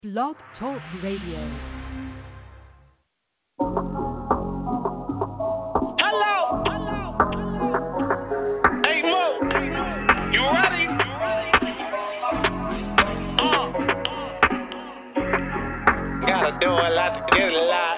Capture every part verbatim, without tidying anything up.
Blog Talk Radio. Hello. Hello. Hey Mo, you ready? Uh. Gotta do a lot to get a lot.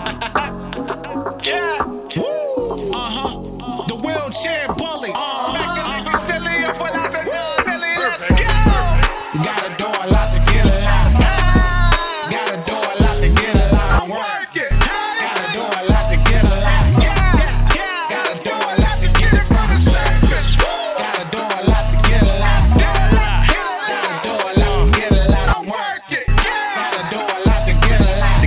Yeah. Woo. Uh huh. The wheelchair bully. Uh. Back in the facility for lots of silly. Let's go. Gotta do a lot to get a lot. Gotta do a lot to get a lot. Work it. Gotta do a lot to get a lot. Gotta do a lot to get it from the surface. Gotta do a lot to get a lot. Gotta do a lot to get a lot. Work it. Gotta do a lot to get a lot.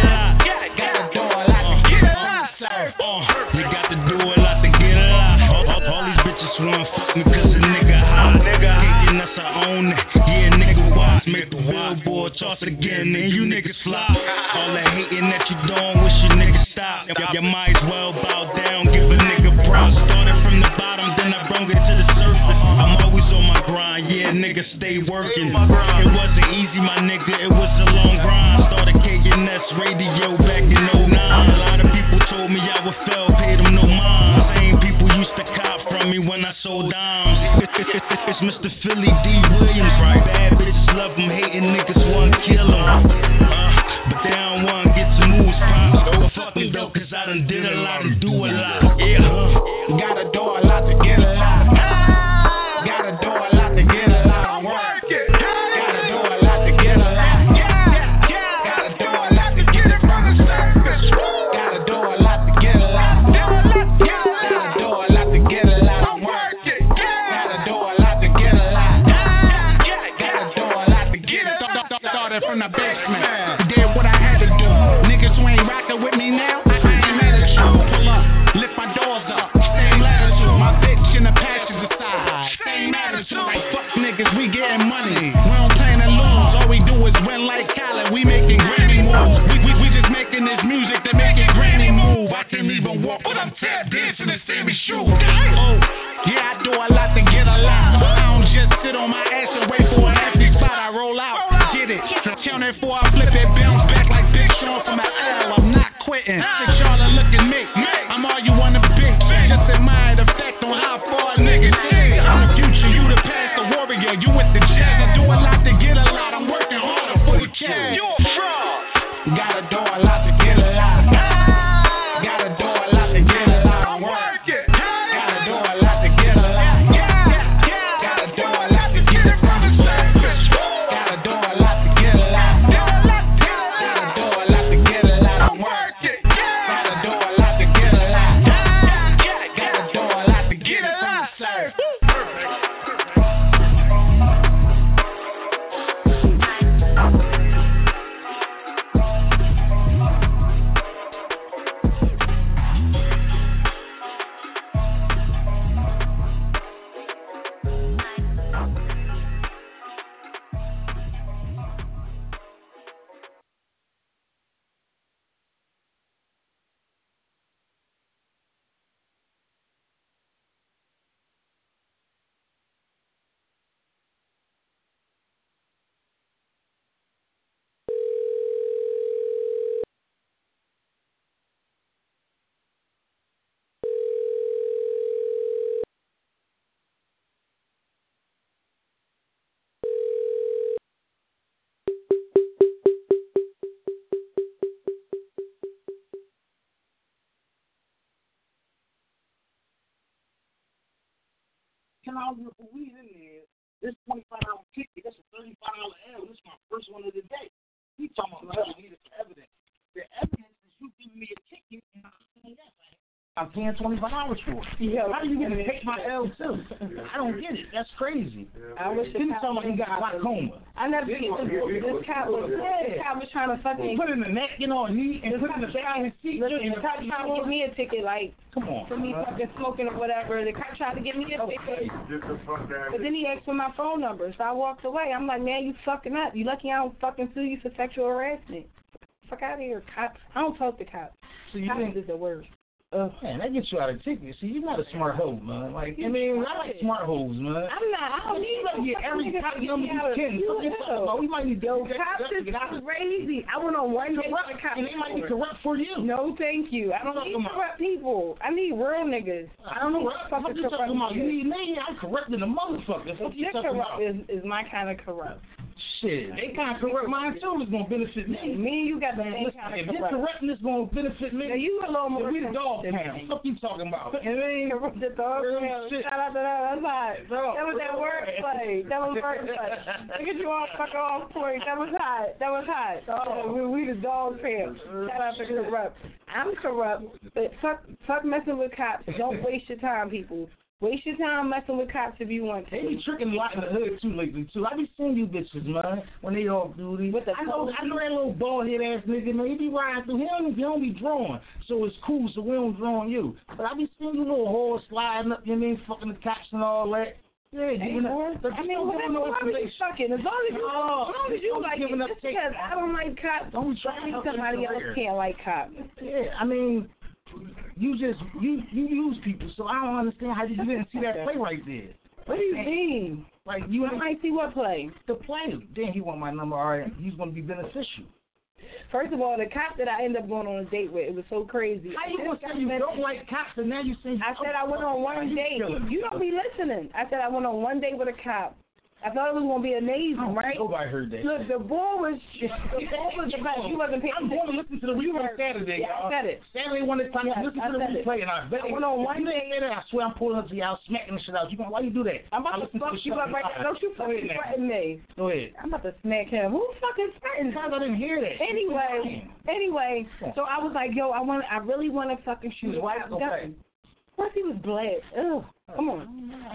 Gotta do a lot to get a lot. You got to do a lot to get a lot. All, all, all these bitches wanna fuck me cause a nigga hot. Hating us, I own it. Yeah, nigga, watch. Make the billboard toss it again, and you niggas flop. All that hating that you doing, wish you niggas stop. You might as well bow down, give a nigga props. Started from the bottom, then I brought it to the surface. I'm always on my grind, yeah, nigga, stay working. It wasn't easy, my nigga, it was a long grind. Started K N S radio back in oh nine. A lot of people told me I would fail, paid them no mind. Same people used to cop from me when I sold dimes. It's Mister Philly D. Williams, right? Bad bitches love him, hating niggas wanna kill him. Uh, but they don't wanna get some moves popped. But fuck me though, cause I done did a lot and do a lot. Yeah, huh? Gotta do a lot to get a lot. Gotta do a lot to get a lot. Work it. Gotta do a lot to get a lot. Gotta do a lot to get it from the surface. Gotta do a lot to get a lot. Gotta do a lot to get a lot. Work it. Gotta do a lot to get a lot. Gotta do a lot to get it. Started from the basement. Did what I had to do. Niggas who ain't rockin' with me now, I ain't mad at you. Pull up, lift my doors up. Same latitude. My bitch in the passenger side. Same attitude. Like fuck niggas, we getting money. We don't plan to lose. All we do is win like Khaled. We making Grammy moves. We, we, we just making this music to make it Grammy move. I can't even walk, but I'm tap dancing in Sammy shoes. Oh, yeah, I do a lot to get a lot. I don't just sit on my ass and wait for an empty spot. I roll out, get it. Count it before I flip it, bounce back like Big Sean from the L. I'm not quitting. Six y'all to look at me. I'm all you wanna be. Just admire the fact on how far a nigga is. I'm the future, you the past, the warrior. You with the jazz. I do a lot to get a lot. I'm working harder for the cash. You a fraud. Gotta do a lot to get a lot. Gotta do a lot to get a lot. Work it. Gotta do a lot to get a lot. Gotta do a lot to get it from the surface. Gotta do a lot to get a lot. Gotta do a lot to get a lot. Work it. Gotta do a lot to get a lot. Gotta do a lot to get it from the surface. ten dollars worth of weed in there. This twenty-five dollar ticket, that's a thirty-five dollar L. This is my first one of the day. He talking about I need it for evidence. The evidence is you giving me a ticket and I'm saying that, man. I'm paying twenty-five dollars for it. Yeah, how do you get to take my L too? I don't get it. That's crazy. I wish Didn't tell me he got glaucoma. I never get this. This cop was this cop was trying to fucking Put in the neck, you know, knee, and put in the back of his seat. listen, the cop trying to give me a ticket, like Come on. for me fucking smoking or whatever. The cop tried to give me a ticket, but then he asked for my phone number, so I walked away. I'm like, man, you fucking up. You lucky I don't fucking sue you for sexual harassment. Fuck out of here, cop. I don't talk to cops. So you Cops think is the worst. Uh, man, that gets you out of ticket. See, you're not a smart hoe, man. Like, I mean, I like smart hoes, man. I'm not. I don't need to get every cop number you can. We might need to Yo, cops is crazy. I went on one day with a cop. And they might be corrupt for you. No, thank you. I don't need corrupt people. I need real niggas. I don't know what fucking you talking about. You need me? I'm corrupt in the motherfucker. What you talking about? Is, is my kind of corrupt. Shit, they kind of corrupt mine too. It's gonna benefit me. Me and you got the same kind of corrupt. If this corruptness gonna benefit me, now you a little more. We the dog pound. What you talking about? I mean, the dog pound. Shout out to that. That's hot. That was that wordplay. That was wordplay. Look at you all fucking off point. That was hot. That was hot. Oh, we, we the dog pound. Shout out to corrupt. I'm corrupt, but fuck, fuck messing with cops. Don't waste your time, people. Waste your time messing with cops if you want to. They be tricking a lot in the hood too lately too. I be seeing you bitches, man, when they off duty. With the I know, I know that little bald head ass nigga, man. He be riding through. He don't, he don't be drawing, so it's cool. So we don't draw on you. But I be seeing you little whores sliding up. You know what I mean, fucking the cops and all that. Yeah, hey, you know, I mean, whatever, why are you fucking? As long as you, oh, as long as you like it, just because I don't like cops, don't try me somebody else can't like cops. Yeah, I mean. You just you you use people, so I don't understand how you didn't see that play right there. What do you mean? Like you I might see what play. The play. Then he want my number. All right, he's gonna be beneficial. First of all, the cop that I ended up going on a date with, it was so crazy. How you gonna say you don't like cops and now you say? I said I went on one date. You don't be listening. I said I went on one date with a cop. I thought it was going to be amazing, right? Nobody heard that. Look, the bull was, the bull was the best. You wasn't paying I'm going to listen to the replay Saturday, yeah, y'all. I said it. Saturday, one time, yeah, listen to the replay, and I bet I went on one day. I swear I'm pulling up to y'all, smacking the shit out. You going, why you do that? I'm about to fuck you up right now. Don't you fucking threaten me. Go ahead. I'm about to smack him. Who fucking threatened? Because I didn't hear that. Anyway, anyway, so I was like, yo, I want, I really want to fucking shoot. Why? Okay. Plus, he was black. Ugh, come on.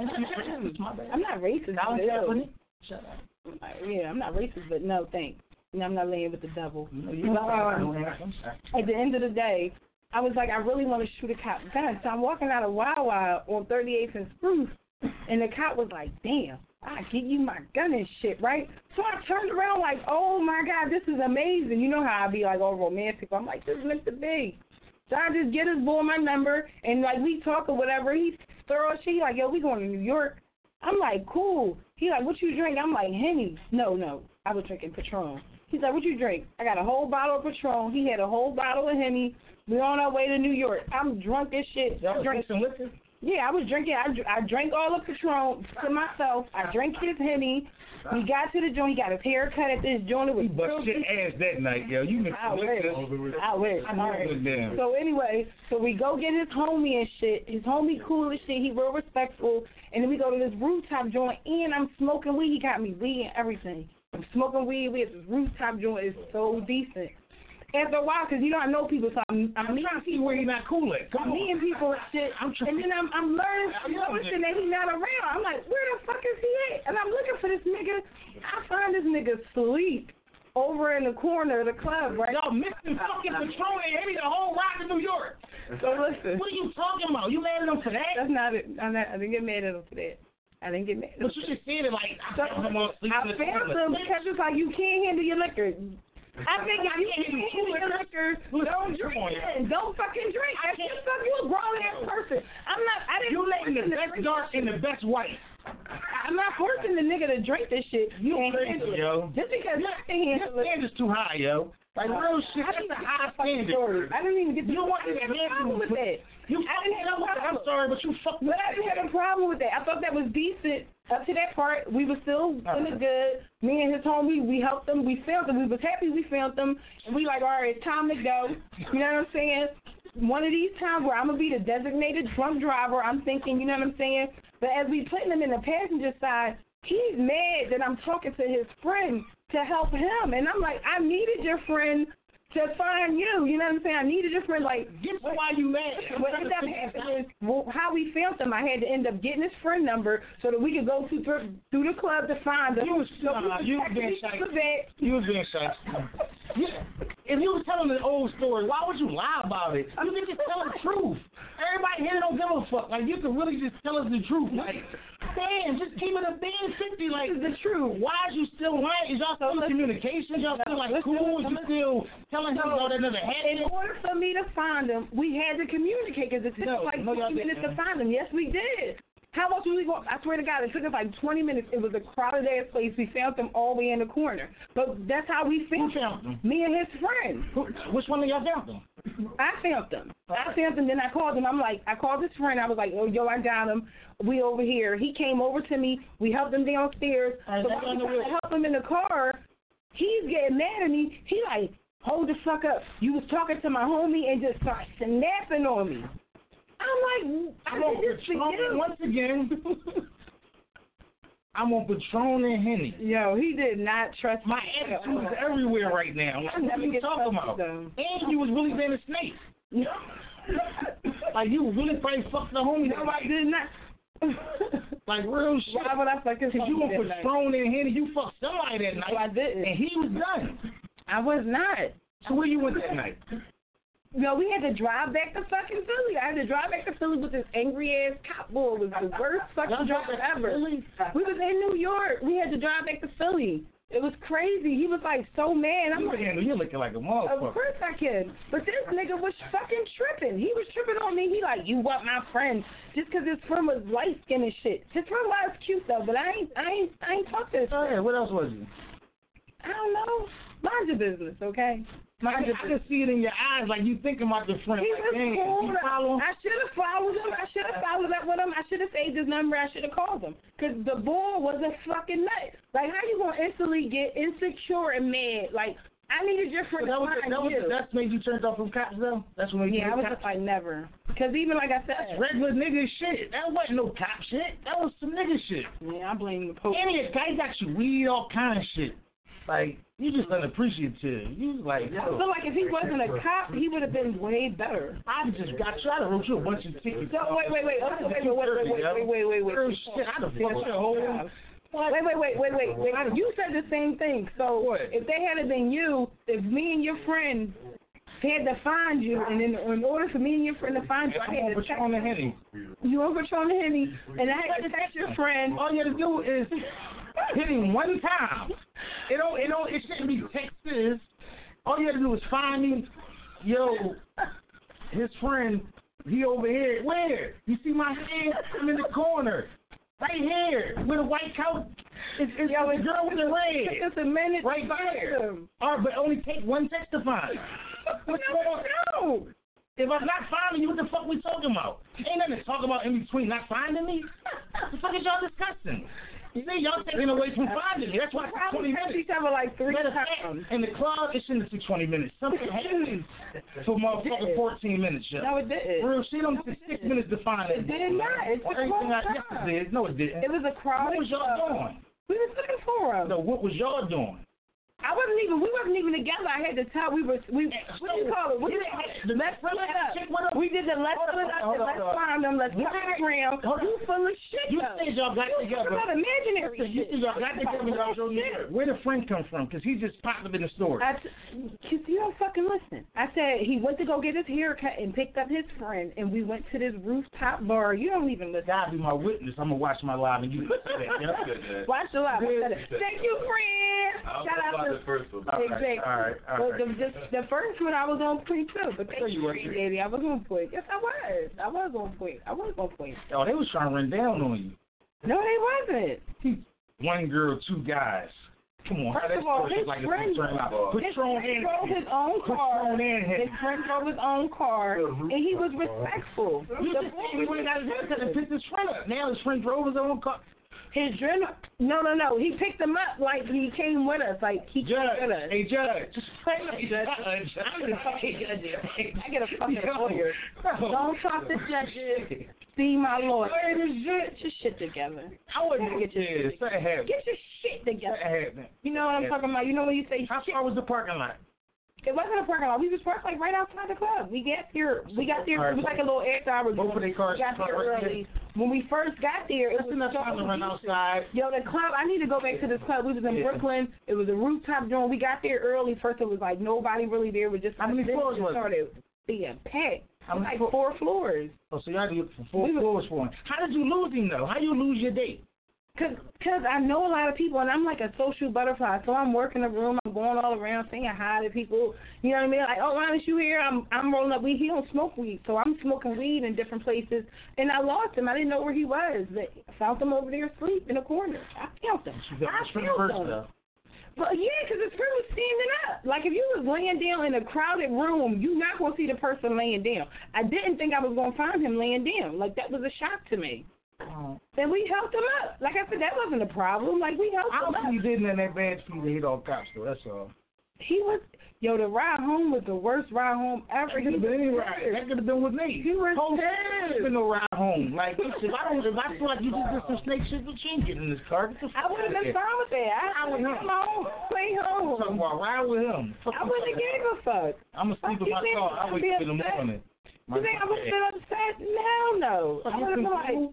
I'm not racist. Ew. Shut up. Yeah, I'm not racist, but no, thanks. No, I'm not laying with the devil. No, you but, um, at the end of the day, I was like, I really want to shoot a cop gun. So I'm walking out of Wawa on thirty-eighth and Spruce, and the cop was like, damn, I give you my gun and shit, right? So I turned around like, oh, my God, this is amazing. You know how I be like all romantic. I'm like, this is meant to be. So I just get his boy my number, and, like, we talk or whatever. He thorough shit. He like, yo, we going to New York. I'm like, cool. He like, what you drink? I'm like, Henny. No, no. I was drinking Patron. He's like, what you drink? I got a whole bottle of Patron. He had a whole bottle of Henny. We're on our way to New York. I'm drunk as shit. Y'all drank some liquor? Yeah, I was drinking. I, I drank all the Patron to myself. I drank his Henny. We got to the joint. He got his hair cut at this joint. It was you bust your ass that night, yo. You mixed I wish. I wish. I know it down. So anyway, so we go get his homie and shit. His homie cool as shit. He real respectful. And then we go to this rooftop joint, and I'm smoking weed. He got me weed and everything. I'm smoking weed. We at this rooftop joint. It's so decent. After a while, because, you know, I know people, so I'm, I'm, I'm trying to see where you're not cool at. Come I'm meeting people and shit. I'm trying. And then I'm, I'm learning, I'm noticing that he's not around. I'm like, where the fuck is he at? And I'm looking for this nigga. I find this nigga asleep over in the corner of the club, right? Y'all missing fucking Patron and Henny the whole ride to New York. So listen. What are you talking about? You mad at him for that? That's not it. I'm not, I didn't get mad at him for that. I didn't get mad. But you just said it like, I found him on sleep I found him because it's like, you can't handle your liquor. I think if you can't handle your liquor, don't drink. Don't fucking drink. I can't fuck you a grown ass person. I'm not, I didn't. You letting the best dark and the best white. I'm not forcing the nigga to drink this shit. You can't handle it. Yo. Just because I can't handle it. Your standard's too high, yo. Like real shit, that's a high standard. I didn't even get the you want to have a problem with that. You I didn't have a problem. I'm sorry, but you fucked But I didn't have a problem with that. I thought that was decent. Up to that part, we were still in the good. Me and his homie, we helped them. We filmed them. We was happy we filmed them. And we like, all right, it's time to go. You know what I'm saying? One of these times where I'm going to be the designated drunk driver, I'm thinking, you know what I'm saying? But as we putting him in the passenger side, he's mad that I'm talking to his friend to help him. And I'm like, I needed your friend to find you. You know what I'm saying? I needed your friend. Like, get why you mad. What ended up happening is, well, how we filmed him, I had to end up getting his friend number so that we could go through, through the club to find him. You was, so uh, we you was being shy. You was being shy. Yeah. If you was telling an old story, why would you lie about it? You can just tell the truth. Everybody here don't give a fuck. Like, you can really just tell us the truth. Like, band. Just keep it a band fifty. Like, This is the truth. why is you still lying? Is y'all still in communication? Y'all still like cool? Is you still telling him all that never In happened? order for me to find him, we had to communicate because it took No, us like no, y'all twenty minutes to didn't. find him. Yes, we did. How else was we going? I swear to God, it took us like twenty minutes. It was a crowded ass place. We found them all the way in the corner. But that's how we Who found found them? Me and his friend. Who, which one of y'all found them? I found them. I found them. Then I called him. I'm like, I called his friend. I was like, oh, yo, I got him. We over here. He came over to me. We helped him downstairs. All right, So that's while on the we trying to real- help him in the car, he's getting mad at me. He like, hold the fuck up. You was talking to my homie and just start snapping on me. I'm like, I I'm on did this for Patron you. once again. I'm on Patron and Henny. Yo, he did not trust My me. attitude is everywhere right now. Like, I what never are you get talking trusted, about? though. And you was really being a snake. Like, you really probably fucked the homie. No, I did not. Like, real shit. Why would I fucking Because you fuck on that night? Patron and Henny, you fucked somebody that night. No, I didn't. And he was done. I was not. So where you went that night? No, we had to drive back to fucking Philly. I had to drive back to Philly with this angry ass cop boy. It was the worst Y'all fucking drove drive back to ever. Philly? We was in New York. We had to drive back to Philly. It was crazy. He was like so mad. I'm You like, handle, you're looking like a of motherfucker. course I can. But this nigga was fucking tripping. He was tripping on me. He like, you want my friend just 'cause his friend was light skinned and shit. His friend was cute though, but I ain't, I ain't, I ain't talk to his Oh, friend. yeah, what else was you? I don't know. Mind your business, okay? I Mind can, your I business. can see it in your eyes, like you thinking about your friend. He Like, was dang, cool. you follow him? I should have followed him. I should have followed up with him. I should have saved his number. I should have called him. Because the boy was a fucking nut. Like, how you going to instantly get insecure and mad? Like, I needed your friend That to was, find that was, you. that's made you turned off from cops, though? That's what made you Yeah, I was cops? just like, never. Because even like I said, Regular nigga shit. That wasn't no cop shit. That was some nigga shit. yeah, I blame the police. Any guy got you weed, all kind of shit. Like, you just unappreciative. You like, I yo, feel like if he wasn't a cop, he would have been way better. I just got you. I'd have wrote you a bunch of tickets. So, wait, wait, wait. Okay, wait, wait, wait, wait, wait, wait, wait, wait. Real shit. I'd have fucked your whole... Wait, wait, wait, wait, wait, wait. You said the same thing. So What? if they had been you, if me and your friend had to find you, and in, in order for me and your friend to find you, I I'm had on to text Patron and Henny. you on Patron and Henny, and I had to text your friend. All you have to do is hit him one time. It don't, it don't, it shouldn't be Texas. All you have to do is find me. Yo, his friend, he over here. Where? You see my hand? I'm in the corner. Right here, with a white coat. It's, it's Yo, the girl with the red. Just a minute. Right to find there. him. All right, but only take one text to find. What's going on? No. If I'm not finding you, what the fuck we talking about? Ain't nothing to talk about in between not finding me. What the fuck is y'all discussing? You see, y'all taking away from finding me. That's why it's Probably twenty text minutes. each other like three Matter of times. fact, in the club, it shouldn't take twenty minutes. Something happens for motherfucking fourteen minutes, yo. No, it didn't. Real shit, only took six minutes to find it. It did not. It took a Everything long I, yes, time. it did. No, it didn't. It was a crowd. What was y'all doing? We was looking for him. No, what was y'all doing? I wasn't even. We wasn't even together. I had to tell. We were. We. What do you call it? What do you call it? The Let's next split up. chick with him? We did the let's Hold split on, up. hold on, Let's hold on. find them. Let's What? get around. Hold on. You full of shit. You though. said y'all got You together. talking about imaginary Listen, you shit. said y'all got together. Y'all drove together. Where the friend come from? Because he just popped up in the store. I t- you you don't fucking listen. I said he went to go get his hair cut and picked up his friend, and we went to this rooftop bar. You don't even listen. God be my witness. I'm gonna watch my live and you listen to that. Yeah? Watch the live. Good. Thank you, friend. I'll Shout out about to the first one. All right, exactly. all right, all Well, right. the, the, the first one I was on point too, but thank No, you, you weren't. baby. I was on point. Yes, I was. I was on point. I was on point. Oh, they was trying to run down on you. No, they wasn't. One girl, two guys. Come on, how First that of all, story his look like friend- a Patron out? His Patron friend and drove his own car. Patron and His hit. friend drove his own car, and he was respectful. You The just boy said he went and got his haircut and picked his friend up. Now his friend drove his own car. His dream, no, no, no. He picked him up like he came with us. Like he came Judge, with us. hey judge. Hey, Judge. I'm the fucking judge. I get a fucking lawyer. No. Don't talk to judges. See my lawyer. Hey, this shit. Get your shit together. I wouldn't Get get your you. shit Something happened. Get your shit together. Something happened. You know what I'm talking about? You know when you say How shit? far was the parking lot? It wasn't a parking lot. We was parked like right outside the club. We got there. We got there. It was like a little after hours. Both of their cars We got there parked right early. When we first got there, it That's was enough so time to run confusing. outside. Yo, the club, I need to go back to this club. We was in Yeah. Brooklyn. It was a rooftop joint. We got there early. First, it was like nobody really there. We just How many then floors it was it? started being packed. How many Like floors? four floors. Oh, so y'all did for four We was- floors for him. How did you lose him though? How you lose your date? Cause, cause I know a lot of people, and I'm like a social butterfly. So I'm working the room, I'm going all around saying hi to people. You know what I mean? Like, oh, Linus, you here? I'm, I'm rolling up weed. He don't smoke weed, so I'm smoking weed in different places. And I lost him. I didn't know where he was. I found him over there asleep in a corner. I found him. I found him. Well, yeah, because his friend was standing up. Like, if you was laying down in a crowded room, you're not going to see the person laying down. I didn't think I was going to find him laying down. Like, that was a shock to me. Oh. Then we helped him up. Like I said, that wasn't a problem. Like, we helped I him don't up. think he did nothing that bad for you to hit all cops, though. That's all. He was, yo, the ride home was the worst ride home ever. That could have been any ride. That could have been with me. He was Whole pissed. been no ride home. Like, if I don't, if I feel like you just did some snake shit, you can't get in this car. Get the fuck I would have been out of fine with that. I Ride with would him. have my own way here. I'm talking home. about ride with him. Fuck I you wouldn't have talking gave a fuck. I'm going to sleep in my car. I wake up in the morning. You think I would have been upset? Hell no. I would have been like,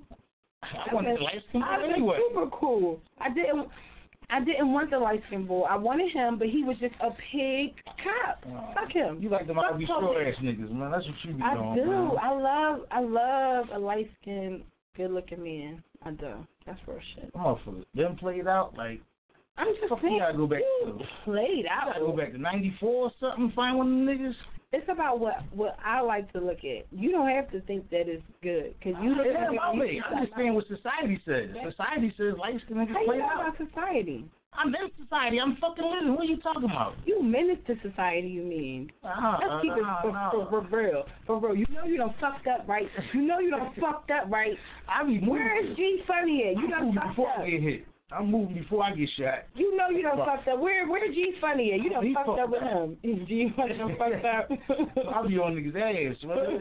I wanted the light skin I boy was anyway. super cool. I didn't. I didn't want the light skin boy. I wanted him, but he was just a pig cop. Oh. Fuck him. You like them Fuck Ivy police. straw ass niggas, man. That's what you be I doing. do. Man. I love. I love a light skinned, good looking man. I do. That's real shit. Motherfuckers. Them played out like. I'm just Fuck, saying. you gotta go back you to. played You out. gotta go back to ninety-four or something. Find one of them niggas. It's about what what I like to look at. You don't have to think that it's good because you. I am about me. I'm just saying what society says. Society says light skin niggas How you play know out. about society? I'm in society. I'm fucking living. What are you talking about? You menace to society, you mean? Uh-huh, Let's keep it uh, for, no. for, for real. For real. You know you done fucked up, right? You know you done fucked up, right? I be moving. Where is G Funny at? You I'm done moving fucked before up. I get hit. I'm moving before I get shot. You know you done Fuck. fucked up. Where where G Funny at? You done He fucked fucked up with up. him. Is G Funny done fucked up? I'll be on niggas' ass.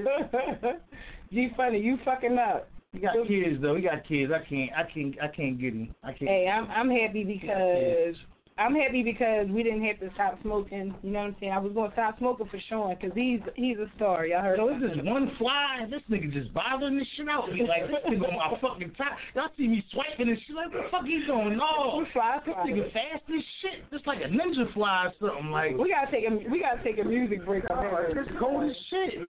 What? G Funny, you fucking up. He got kids though. He got kids. I can't. I can't. I can't get him. I can't. Hey, I'm I'm happy because I'm happy because we didn't have to stop smoking. You know what I'm saying? I was going to stop smoking for Sean because he's he's a star. Y'all heard? So it's just one fly. This nigga just bothering this shit out. Me like this nigga on my fucking top. Y'all see me swiping and shit. Like what the fuck he doing? No, Fly, this fly. nigga fast as shit. Just like a ninja fly or something. Like We gotta take a we gotta take a music break. On that. it's cold as shit.